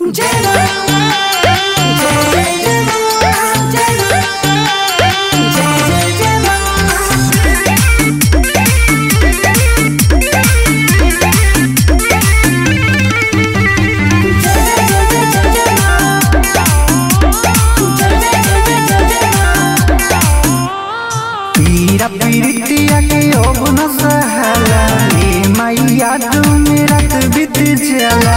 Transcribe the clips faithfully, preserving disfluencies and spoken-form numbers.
पीरा पीरितिया के अब न सहाला रे मैया तू मेरा तो बीत चला।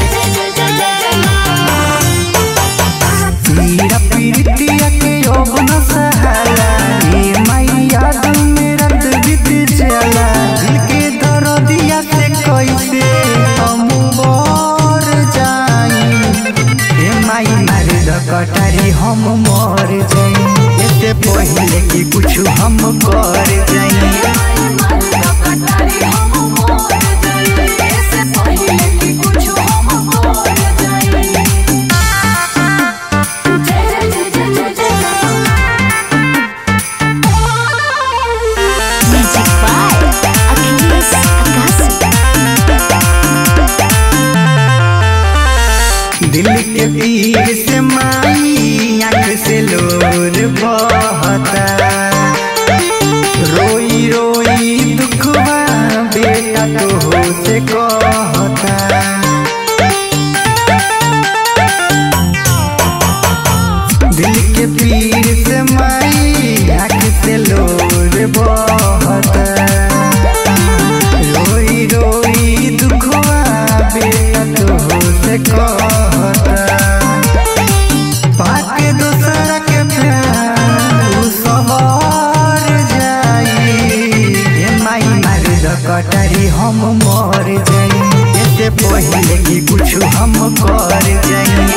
पीरा पीरितिया के अब न सहाला रे मैया तू मेरा तो बीत चला। दिल के दर्दिया से कैसे हम मर जाई रे माई मार द कटारी हम मर जाई। इससे पहले कि कुछ हम कर जाई। दिल के पीर से माई आँख से लोर बहता। रोई रोई दुखवा बेटा तो हो से कहता। दिल के पीर से माई आँख से लोर बहता। रोई रोई दुखवा बेटा तो हो से कहता। पाके दूसरा के प्यार सवार जाई ये माई मार द कटारी हम मर जाई। इससे पहले कि कुछ हम कर जाई।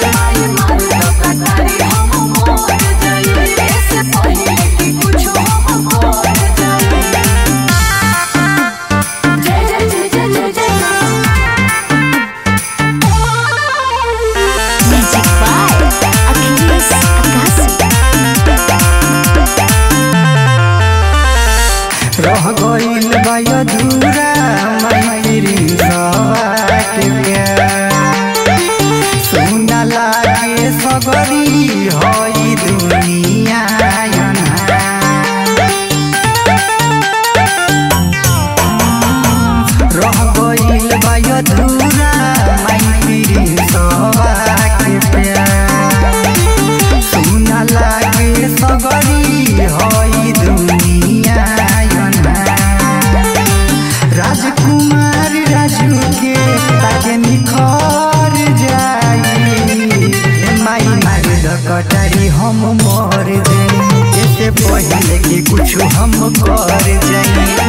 रह गइल बा अधूरा माई प्रिंसवा के प्यार। सुना लागे सगरी हई दुनिया अन्हार। रह गइल बा अधूरा माई प्रिंसवा के प्यार। सुना लागे सगरी हई दुनिया। राजकुमार राजू के ताके निखर जाई माई मार द कटारी हम मर जाई। इससे पहले कि कुछ हम कर जाई।